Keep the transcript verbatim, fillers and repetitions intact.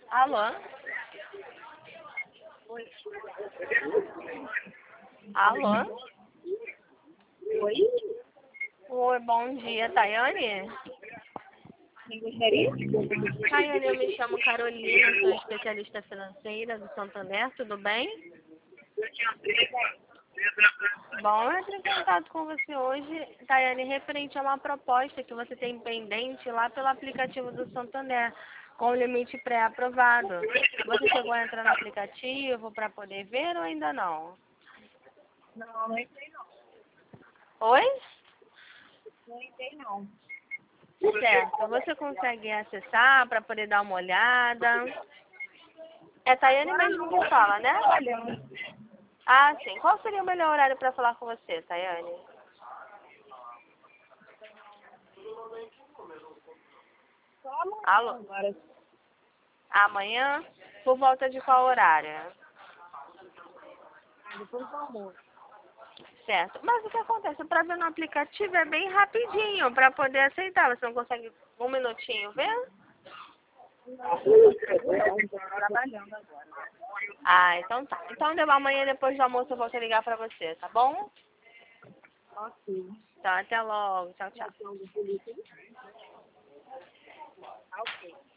Alô? Alô? Oi? Oi, bom dia, Tayane? Quem gostaria? Tayane, eu me chamo Carolina, sou especialista financeira do Santander, tudo bem? Bom, eu entrei em contato com você hoje, Tayane, referente a uma proposta que você tem pendente lá pelo aplicativo do Santander, com o limite pré-aprovado. Você chegou a entrar no aplicativo para poder ver ou ainda não? Não, não entrei não. Oi? Não entrei não. Certo, você consegue acessar para poder dar uma olhada? É Tayane mesmo que fala, né? Trabalhando. Ah, sim. Qual seria o melhor horário para falar com você, Tayane? Só amanhã Alô? agora. Amanhã? Por volta de qual horário? Ah, depois do almoço. Certo. Mas o que acontece? Para ver no aplicativo é bem rapidinho para poder aceitar. Você não consegue um minutinho ver? Estou trabalhando agora. Ah, então tá. Então deu amanhã depois do almoço eu volto a ligar para você, tá bom? Ok. Então até logo. Tchau, tchau. Tem algum polícia aí? Ah, ok.